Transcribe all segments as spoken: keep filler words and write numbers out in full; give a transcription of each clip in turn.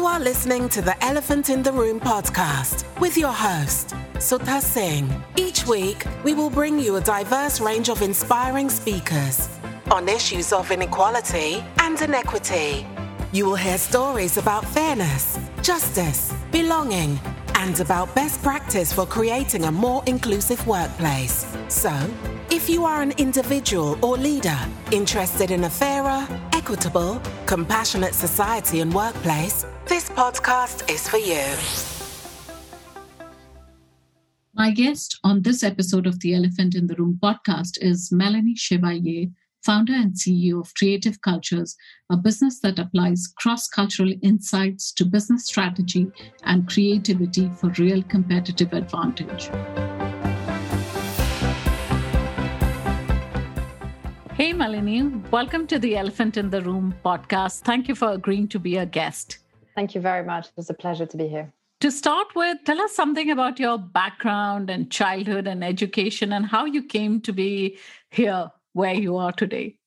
are listening to the Elephant in the Room podcast with your host, Sudha Singh. Each week, we will bring you a diverse range of inspiring speakers on issues of inequality and inequity. You will hear stories about fairness, justice, belonging, and about best practice for creating a more inclusive workplace. So, if you are an individual or leader interested in a fairer, equitable, compassionate society and workplace, this podcast is for you. My guest on this episode of the Elephant in the Room podcast is Melanie Chevalier, founder and C E O of Creative Cultures, a business that applies cross-cultural insights to business strategy and creativity for real competitive advantage. Hey, Melanie, welcome to the Elephant in the Room podcast. Thank you for agreeing to be a guest. Thank you very much. It was a pleasure to be here. To start with, tell us something about your background and childhood and education and how you came to be here where you are today.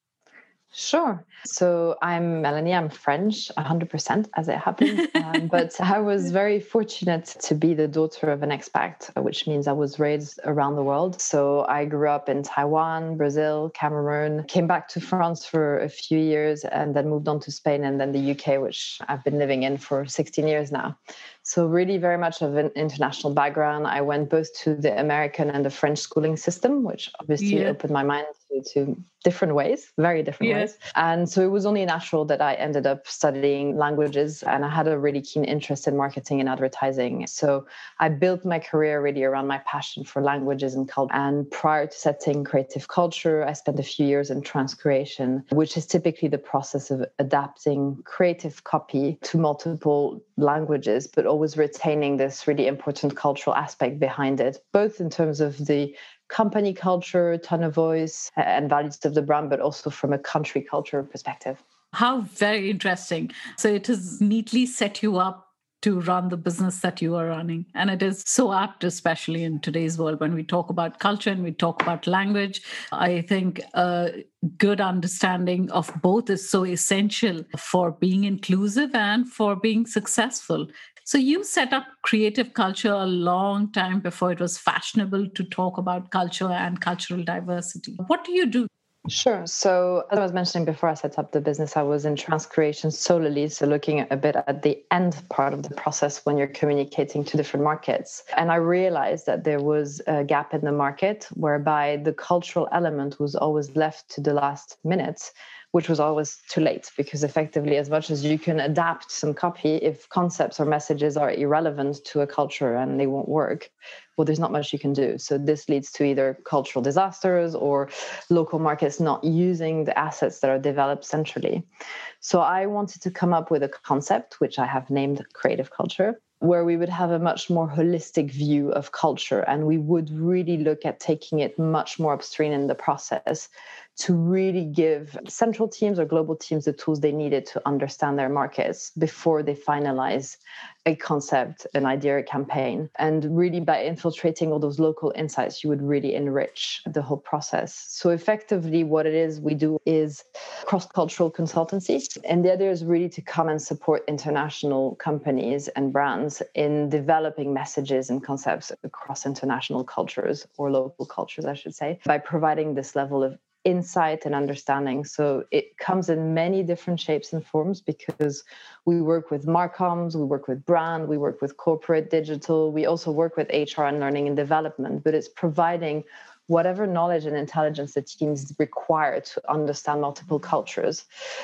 Sure. So I'm Melanie. I'm French, one hundred percent as it happens. Um, but I was very fortunate to be the daughter of an expat, which means I was raised around the world. So I grew up in Taiwan, Brazil, Cameroon, came back to France for a few years and then moved on to Spain and then the U K, which I've been living in for sixteen years now. So really very much of an international background. I went both to the American and the French schooling system, which obviously yeah. opened my mind to, to different ways, very different yeah. ways. And so it was only natural that I ended up studying languages, and I had a really keen interest in marketing and advertising. So I built my career really around my passion for languages and culture. And prior to setting Creative Culture, I spent a few years in transcreation, which is typically the process of adapting creative copy to multiple languages, but always retaining this really important cultural aspect behind it, both in terms of the company culture, tone of voice, and values of the brand, but also from a country culture perspective. How very interesting. So it has neatly set you up to run the business that you are running. And it is so apt, especially in today's world, when we talk about culture and we talk about language. I think a good understanding of both is so essential for being inclusive and for being successful. So you set up Creative Culture a long time before it was fashionable to talk about culture and cultural diversity. What do you do? Sure. So as I was mentioning before I set up the business, I was in transcreation solely. So looking a bit at the end part of the process when you're communicating to different markets. And I realized that there was a gap in the market whereby the cultural element was always left to the last minute, which was always too late, because effectively, as much as you can adapt some copy, if concepts or messages are irrelevant to a culture and they won't work, well, there's not much you can do. So this leads to either cultural disasters or local markets not using the assets that are developed centrally. So I wanted to come up with a concept, which I have named Creative Culture, where we would have a much more holistic view of culture. And we would really look at taking it much more upstream in the process to really give central teams or global teams the tools they needed to understand their markets before they finalize a concept, an idea, a campaign. And really by infiltrating all those local insights, you would really enrich the whole process. So effectively what it is we do is cross-cultural consultancy. And the idea is really to come and support international companies and brands in developing messages and concepts across international cultures, or local cultures, I should say, by providing this level of insight and understanding. So it comes in many different shapes and forms, because we work with marcoms, we work with brand, we work with corporate digital, we also work with H R and learning and development, but it's providing whatever knowledge and intelligence the teams require to understand multiple cultures.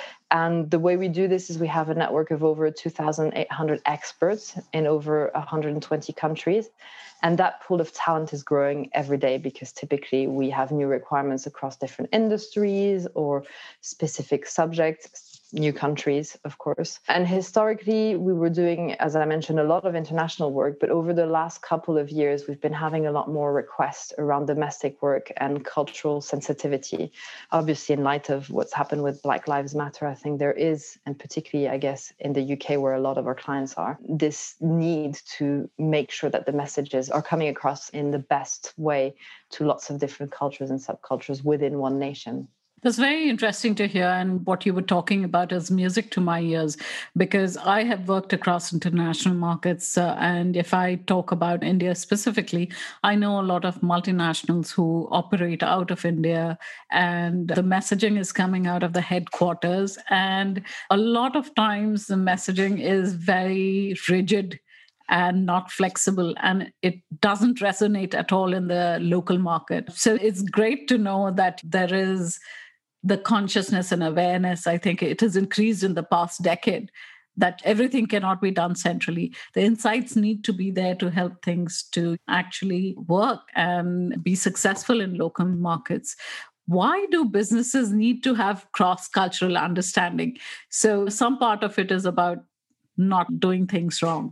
And the way we do this is we have a network of over two thousand eight hundred experts in over one hundred twenty countries. And that pool of talent is growing every day, because typically we have new requirements across different industries or specific subjects, new countries, of course. And historically, we were doing, as I mentioned, a lot of international work. But over the last couple of years, we've been having a lot more requests around domestic work and cultural sensitivity. Obviously, in light of what's happened with Black Lives Matter, I think there is, and particularly, I guess, in the U K, where a lot of our clients are, this need to make sure that the messages are coming across in the best way to lots of different cultures and subcultures within one nation. That's very interesting to hear. And what you were talking about is music to my ears, because I have worked across international markets. Uh, and if I talk about India specifically, I know a lot of multinationals who operate out of India, and the messaging is coming out of the headquarters. And a lot of times the messaging is very rigid and not flexible, and it doesn't resonate at all in the local market. So it's great to know that there is the consciousness and awareness. I think it has increased in the past decade that everything cannot be done centrally. The insights need to be there to help things to actually work and be successful in local markets. Why do businesses need to have cross-cultural understanding? So some part of it is about not doing things wrong.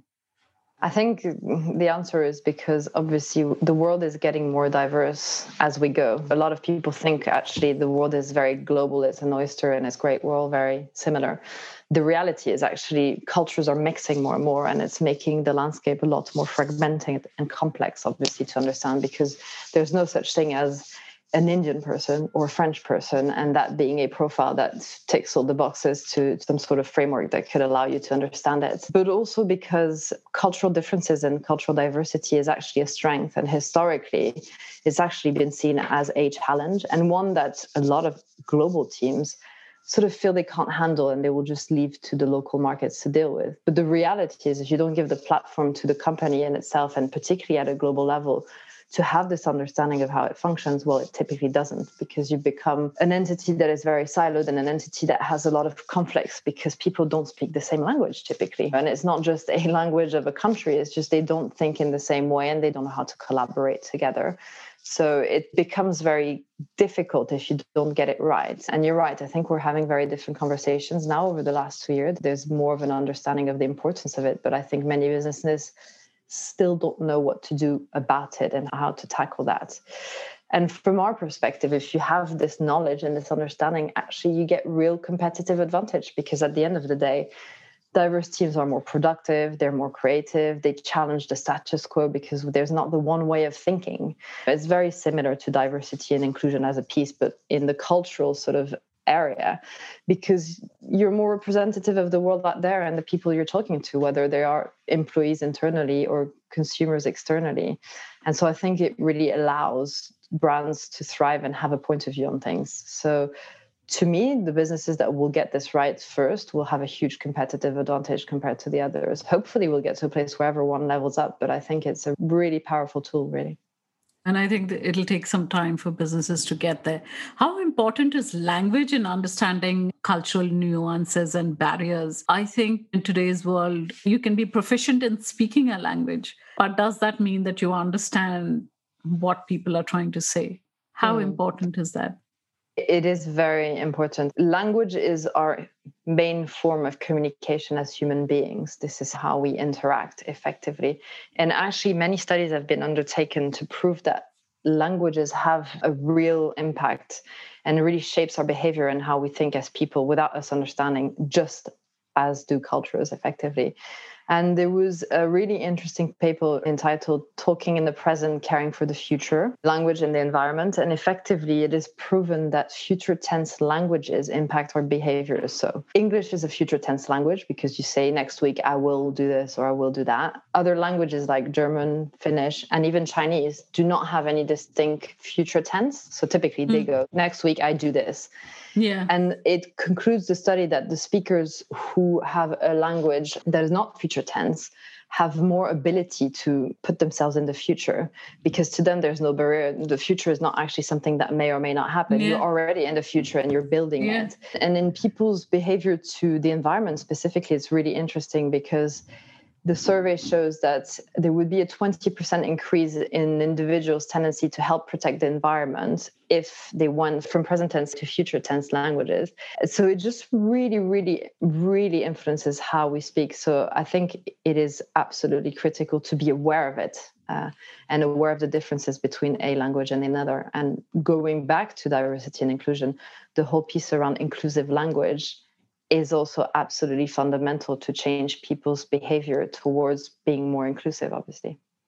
I think the answer is because obviously the world is getting more diverse as we go. A lot of people think actually the world is very global, it's an oyster and it's great, we're all very similar. The reality is actually cultures are mixing more and more, and it's making the landscape a lot more fragmented and complex, obviously, to understand, because there's no such thing as an Indian person or a French person, and that being a profile that ticks all the boxes to some sort of framework that could allow you to understand it. But also because cultural differences and cultural diversity is actually a strength, and historically it's actually been seen as a challenge, and one that a lot of global teams sort of feel they can't handle and they will just leave to the local markets to deal with. But the reality is, if you don't give the platform to the company in itself, and particularly at a global level, to have this understanding of how it functions, well, it typically doesn't, because you become an entity that is very siloed and an entity that has a lot of conflicts because people don't speak the same language typically. And it's not just a language of a country, it's just they don't think in the same way and they don't know how to collaborate together. So it becomes very difficult if you don't get it right. And you're right, I think we're having very different conversations now over the last two years. There's more of an understanding of the importance of it, but I think many businesses still don't know what to do about it and how to tackle that. And from our perspective, if you have this knowledge and this understanding, actually you get real competitive advantage, because at the end of the day, diverse teams are more productive, they're more creative, they challenge the status quo because there's not the one way of thinking. It's very similar to diversity and inclusion as a piece, but in the cultural sort of area, because you're more representative of the world out there and the people you're talking to, whether they are employees internally or consumers externally. And so I think it really allows brands to thrive and have a point of view on things. So to me, the businesses that will get this right first will have a huge competitive advantage compared to the others. Hopefully we'll get to a place where everyone levels up, but I think it's a really powerful tool, really. And I think that it'll take some time for businesses to get there. How important is language in understanding cultural nuances and barriers? I think in today's world, you can be proficient in speaking a language, but does that mean that you understand what people are trying to say? How mm. important is that? It is very important. Language is our main form of communication as human beings. This is how we interact effectively. And actually, many studies have been undertaken to prove that languages have a real impact and really shapes our behavior and how we think as people without us understanding, just as do cultures effectively. And there was a really interesting paper entitled Talking in the Present, Caring for the Future, Language and the Environment. And effectively, it is proven that future tense languages impact our behavior. So English is a future tense language because you say next week, I will do this or I will do that. Other languages like German, Finnish, and even Chinese do not have any distinct future tense. So typically they mm. go, next week, I do this. Yeah. And it concludes the study that the speakers who have a language that is not future tense have more ability to put themselves in the future, because to them there's no barrier. The future is not actually something that may or may not happen. Yeah. You're already in the future and you're building yeah. it. And in people's behavior to the environment specifically, it's really interesting because the survey shows that there would be a twenty percent increase in individuals' tendency to help protect the environment if they went from present tense to future tense languages. So it just really, really, really influences how we speak. So I think it is absolutely critical to be aware of it uh, and aware of the differences between a language and another. And going back to diversity and inclusion, the whole piece around inclusive language is also absolutely fundamental to change people's behavior towards being more inclusive, obviously.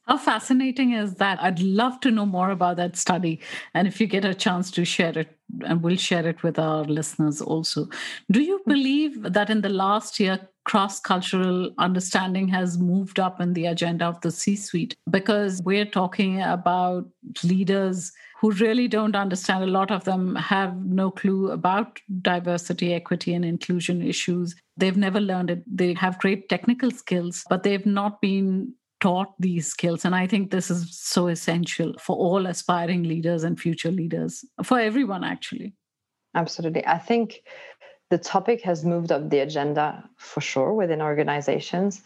How fascinating is that? I'd love to know more about that study. And if you get a chance to share it, and we'll share it with our listeners also. Do you believe that in the last year, cross-cultural understanding has moved up in the agenda of the C-suite? Because we're talking about leaders who really don't understand. A lot of them have no clue about diversity, equity, and inclusion issues. They've never learned it. They have great technical skills, but they've not been taught these skills. And I think this is so essential for all aspiring leaders and future leaders, for everyone, actually. Absolutely. I think the topic has moved up the agenda for sure within organizations.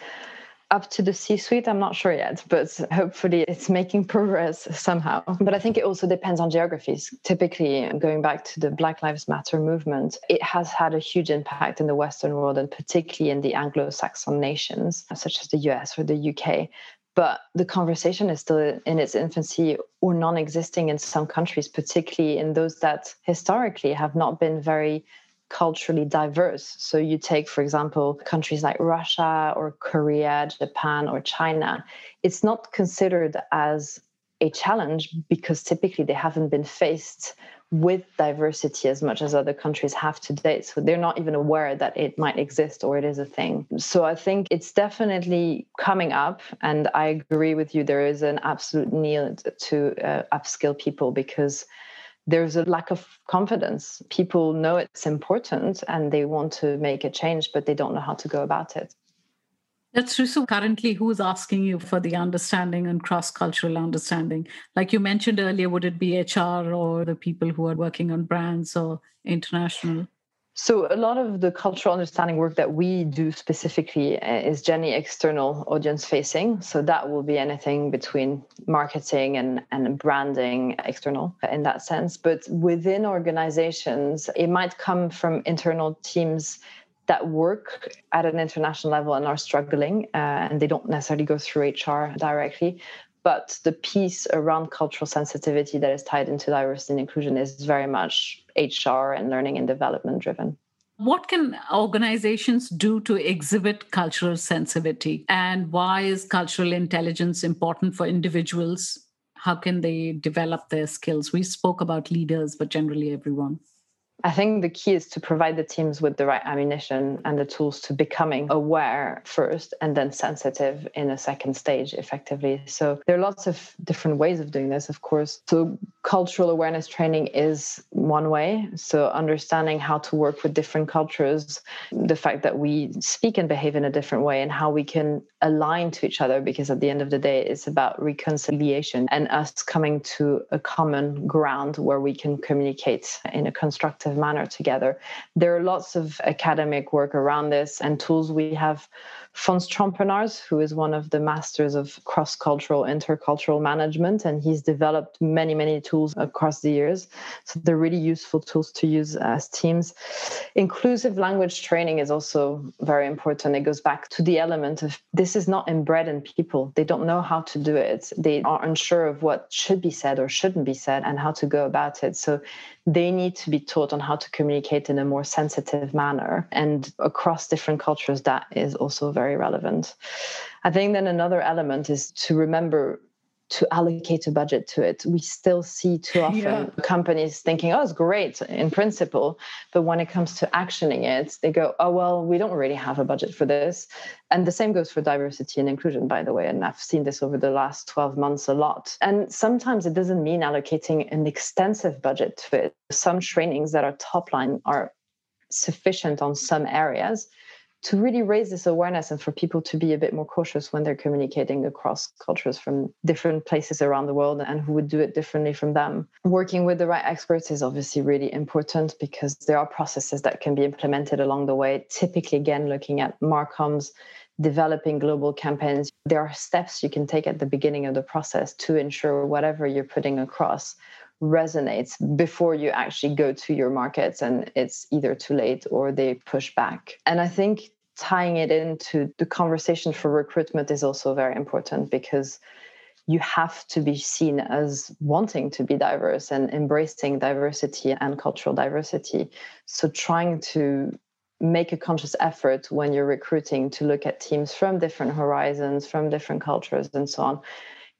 Up to the C-suite, I'm not sure yet, but hopefully it's making progress somehow. But I think it also depends on geographies. Typically, going back to the Black Lives Matter movement, it has had a huge impact in the Western world, and particularly in the Anglo-Saxon nations, such as the U S or the U K. But the conversation is still in its infancy or non-existing in some countries, particularly in those that historically have not been very culturally diverse. So you take, for example, countries like Russia or Korea, Japan or China. It's not considered as a challenge because typically they haven't been faced with diversity as much as other countries have to date. So they're not even aware that it might exist or it is a thing. So I think it's definitely coming up. And I agree with you. There is an absolute need to uh, upskill people because there's a lack of confidence. People know it's important and they want to make a change, but they don't know how to go about it. That's true. So currently, who's asking you for the understanding and cross-cultural understanding? Like you mentioned earlier, would it be H R or the people who are working on brands or international? So a lot of the cultural understanding work that we do specifically is generally external audience facing. So that will be anything between marketing and, and branding external in that sense. But within organizations, it might come from internal teams that work at an international level and are struggling, uh, and they don't necessarily go through H R directly. But the piece around cultural sensitivity that is tied into diversity and inclusion is very much H R and learning and development driven. What can organizations do to exhibit cultural sensitivity? And why is cultural intelligence important for individuals? How can they develop their skills? We spoke about leaders, but generally everyone. I think the key is to provide the teams with the right ammunition and the tools to becoming aware first and then sensitive in a second stage effectively. So there are lots of different ways of doing this, of course. So cultural awareness training is one way. So understanding how to work with different cultures, the fact that we speak and behave in a different way and how we can align to each other, because at the end of the day, it's about reconciliation and us coming to a common ground where we can communicate in a constructive manner together. There are lots of academic work around this and tools. We have Fons Trompenaars, who is one of the masters of cross-cultural, intercultural management, and he's developed many, many tools across the years. So they're really useful tools to use as teams. Inclusive language training is also very important. It goes back to the element of this is not inbred in people. They don't know how to do it. They are unsure of what should be said or shouldn't be said and how to go about it. So they need to be taught on how to communicate in a more sensitive manner. And across different cultures, that is also very relevant. I think then another element is to remember to allocate a budget to it. We still see too often yeah. companies thinking, oh, it's great in principle. But when it comes to actioning it, they go, oh, well, we don't really have a budget for this. And the same goes for diversity and inclusion, by the way. And I've seen this over the last twelve months a lot. And sometimes it doesn't mean allocating an extensive budget to it. Some trainings that are top line are sufficient on some areas to really raise this awareness and for people to be a bit more cautious when they're communicating across cultures from different places around the world and who would do it differently from them. Working with the right experts is obviously really important because there are processes that can be implemented along the way. Typically, again, looking at Marcoms, developing global campaigns, there are steps you can take at the beginning of the process to ensure whatever you're putting across resonates before you actually go to your markets and it's either too late or they push back. And I think tying it into the conversation for recruitment is also very important because you have to be seen as wanting to be diverse and embracing diversity and cultural diversity. So trying to make a conscious effort when you're recruiting to look at teams from different horizons, from different cultures and so on,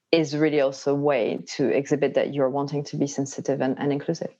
is really also a way to exhibit that you're wanting to be sensitive and, and inclusive.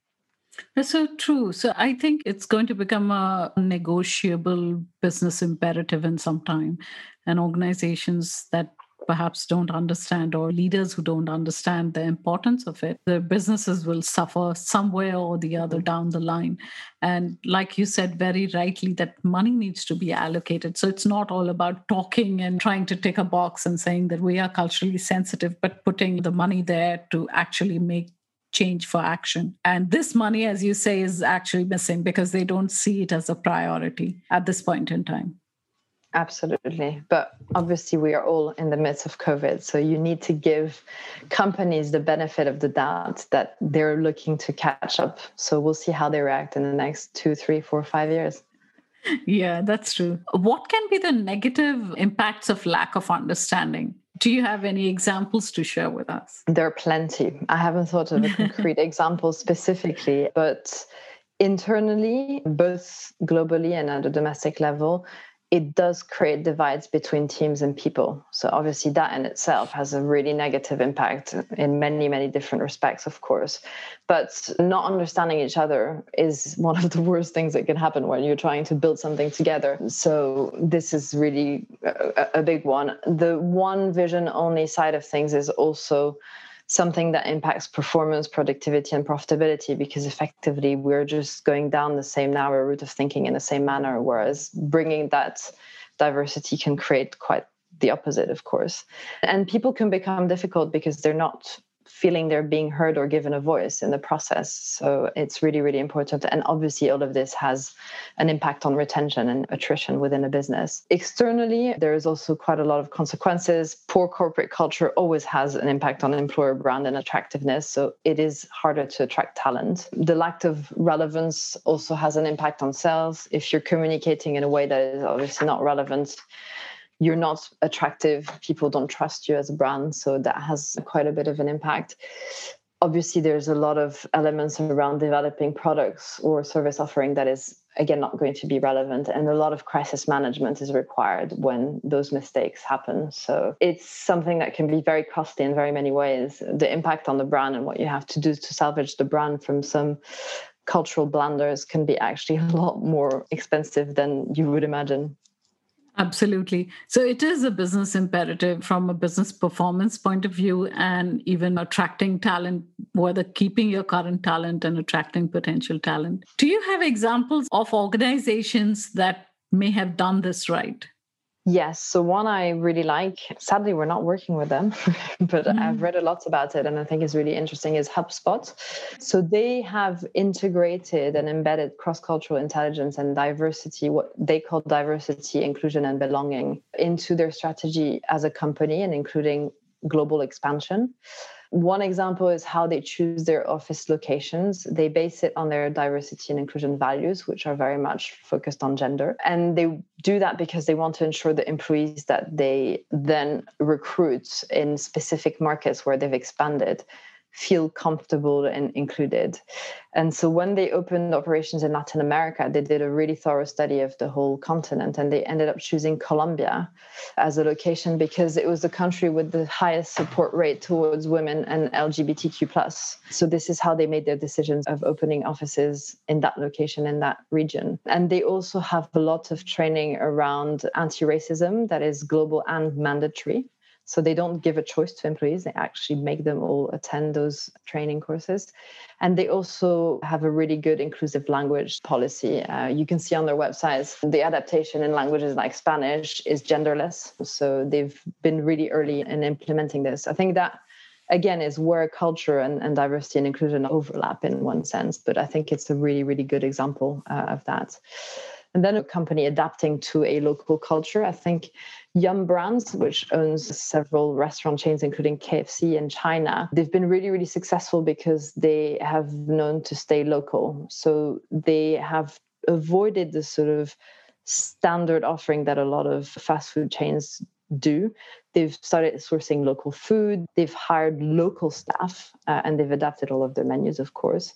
That's so true. So I think it's going to become a negotiable business imperative in some time. And organizations that perhaps don't understand, or leaders who don't understand the importance of it, their businesses will suffer somewhere or the other down the line. And like you said very rightly, that money needs to be allocated. So it's not all about talking and trying to tick a box and saying that we are culturally sensitive, but putting the money there to actually make change for action. And this money, as you say, is actually missing because they don't see it as a priority at this point in time. Absolutely. But obviously, we are all in the midst of COVID. So you need to give companies the benefit of the doubt that they're looking to catch up. So we'll see how they react in the next two, three, four, five years. Yeah, that's true. What can be the negative impacts of lack of understanding? Do you have any examples to share with us? There are plenty. I haven't thought of a concrete example specifically, but internally, both globally and at a domestic level, it does create divides between teams and people. So obviously that in itself has a really negative impact in many, many different respects, of course. But not understanding each other is one of the worst things that can happen when you're trying to build something together. So this is really a, a big one. The one vision only side of things is also something that impacts performance, productivity, and profitability, because effectively we're just going down the same narrow route of thinking in the same manner, whereas bringing that diversity can create quite the opposite, of course. And people can become difficult because they're not feeling they're being heard or given a voice in the process. So it's really, really important. And obviously all of this has an impact on retention and attrition within a business. Externally, there is also quite a lot of consequences. Poor corporate culture always has an impact on employer brand and attractiveness. So it is harder to attract talent. The lack of relevance also has an impact on sales. If you're communicating in a way that is obviously not relevant, you're not attractive, people don't trust you as a brand. So that has quite a bit of an impact. Obviously, there's a lot of elements around developing products or service offering that is, again, not going to be relevant. And a lot of crisis management is required when those mistakes happen. So it's something that can be very costly in very many ways. The impact on the brand and what you have to do to salvage the brand from some cultural blunders can be actually a lot more expensive than you would imagine. Absolutely. So it is a business imperative from a business performance point of view, and even attracting talent, whether keeping your current talent and attracting potential talent. Do you have examples of organizations that may have done this right? Yes. So one I really like, sadly, we're not working with them, but mm. I've read a lot about it and I think it's really interesting, is HubSpot. So they have integrated and embedded cross-cultural intelligence and diversity, what they call diversity, inclusion, and belonging, into their strategy as a company, and including global expansion. One example is how they choose their office locations. They base it on their diversity and inclusion values, which are very much focused on gender. And they do that because they want to ensure the employees that they then recruit in specific markets where they've expanded feel comfortable and included. And so when they opened operations in Latin America, they did a really thorough study of the whole continent, and they ended up choosing Colombia as a location because it was the country with the highest support rate towards women and L G B T Q plus. So this is how they made their decisions of opening offices in that location, in that region. And they also have a lot of training around anti-racism that is global and mandatory. So they don't give a choice to employees. They actually make them all attend those training courses. And they also have a really good inclusive language policy. Uh, you can see on their websites, the adaptation in languages like Spanish is genderless. So they've been really early in implementing this. I think that, again, is where culture and, and diversity and inclusion overlap in one sense. But I think it's a really, really good example uh, of that. And then a company adapting to a local culture. I think Yum Brands, which owns several restaurant chains, including K F C in China, they've been really, really successful because they have known to stay local. So they have avoided the sort of standard offering that a lot of fast food chains do. They've started sourcing local food. They've hired local staff, uh, and they've adapted all of their menus, of course.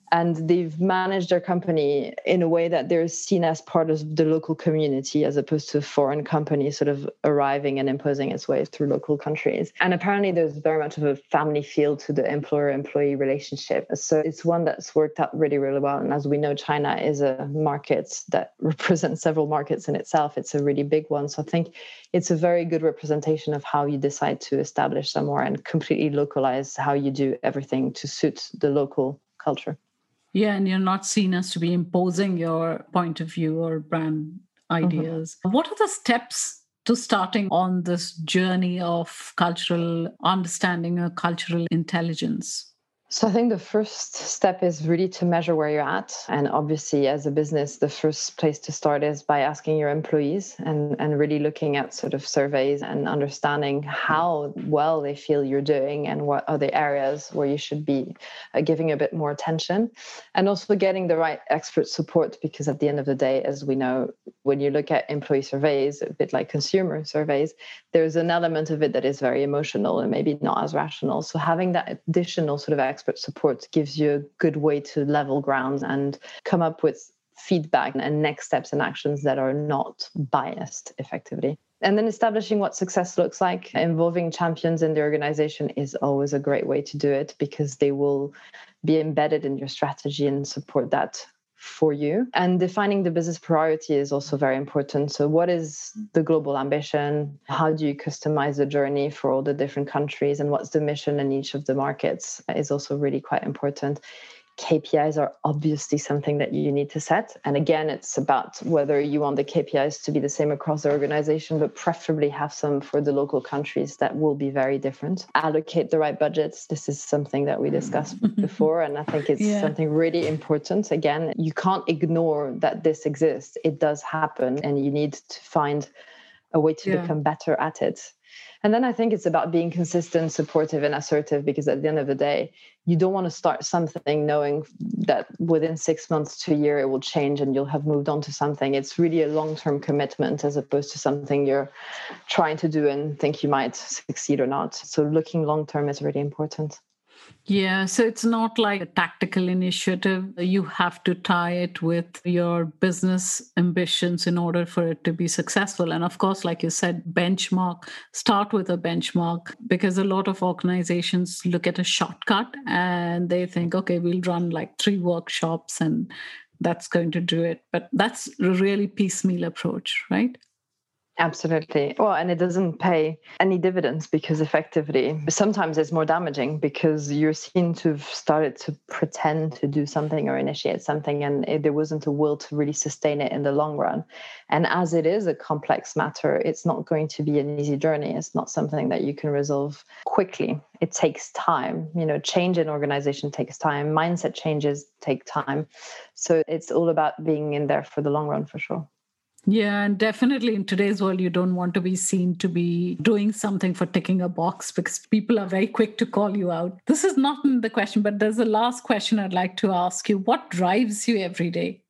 And they've managed their company in a way that they're seen as part of the local community, as opposed to a foreign company sort of arriving and imposing its way through local countries. And apparently there's very much of a family feel to the employer-employee relationship. So it's one that's worked out really, really well. And as we know, China is a market that represents several markets in itself. It's a really big one. So I think it's a very good representation of how you decide to establish somewhere and completely localize how you do everything to suit the local culture. Yeah, and you're not seen as to be imposing your point of view or brand ideas. Mm-hmm. What are the steps to starting on this journey of cultural understanding or cultural intelligence? So I think the first step is really to measure where you're at. And obviously, as a business, the first place to start is by asking your employees and, and really looking at sort of surveys and understanding how well they feel you're doing and what are the areas where you should be uh, giving a bit more attention. And also getting the right expert support, because at the end of the day, as we know, when you look at employee surveys, a bit like consumer surveys, there's an element of it that is very emotional and maybe not as rational. So having that additional sort of expert support gives you a good way to level ground and come up with feedback and next steps and actions that are not biased effectively. And then establishing what success looks like, involving champions in the organization is always a great way to do it, because they will be embedded in your strategy and support that for you. And defining the business priority is also very important. So what is the global ambition? How do you customize the journey for all the different countries? And what's the mission in each of the markets is also really quite important. K P Is are obviously something that you need to set. And again, it's about whether you want the K P Is to be the same across the organization, but preferably have some for the local countries that will be very different. Allocate the right budgets. This is something that we discussed before, and I think it's yeah. something really important. Again, you can't ignore that this exists. It does happen, and you need to find a way to yeah. become better at it. And then I think it's about being consistent, supportive, and assertive, because at the end of the day, you don't want to start something knowing that within six months to a year, it will change and you'll have moved on to something. It's really a long-term commitment as opposed to something you're trying to do and think you might succeed or not. So looking long-term is really important. Yeah, so it's not like a tactical initiative. You have to tie it with your business ambitions in order for it to be successful. And of course, like you said, benchmark, start with a benchmark, because a lot of organizations look at a shortcut and they think, okay, we'll run like three workshops and that's going to do it. But that's a really piecemeal approach, right? Absolutely. Well, and it doesn't pay any dividends, because effectively, sometimes it's more damaging because you're seen to have started to pretend to do something or initiate something, and it, there wasn't a will to really sustain it in the long run. And as it is a complex matter, it's not going to be an easy journey. It's not something that you can resolve quickly. It takes time. You know, change in organization takes time. Mindset changes take time. So it's all about being in there for the long run, for sure. Yeah, and definitely in today's world, you don't want to be seen to be doing something for ticking a box, because people are very quick to call you out. This is not in the question, but there's a last question I'd like to ask you. What drives you every day?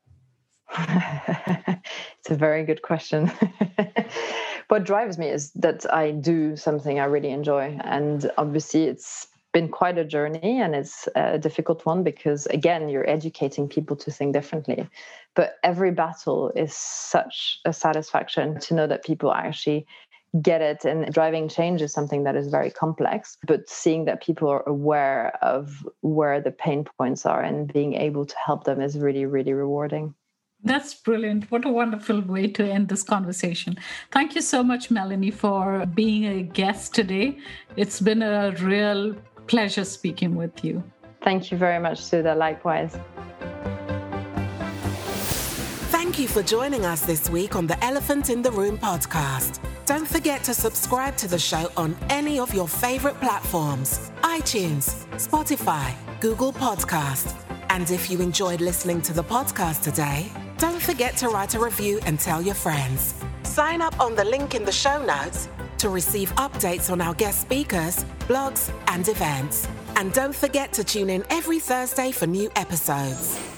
It's a very good question. What drives me is that I do something I really enjoy. And obviously it's been quite a journey, and it's a difficult one because, again, you're educating people to think differently. But every battle is such a satisfaction to know that people actually get it. And driving change is something that is very complex, but seeing that people are aware of where the pain points are and being able to help them is really, really rewarding. That's brilliant. What a wonderful way to end this conversation. Thank you so much, Melanie, for being a guest today. It's been a real pleasure speaking with you. Thank you very much, Sudha. Likewise. Thank you for joining us this week on the Elephant in the Room podcast. Don't forget to subscribe to the show on any of your favorite platforms: iTunes, Spotify, Google Podcast. And if you enjoyed listening to the podcast today, don't forget to write a review and tell your friends. Sign up on the link in the show notes to receive updates on our guest speakers, blogs, and events. And don't forget to tune in every Thursday for new episodes.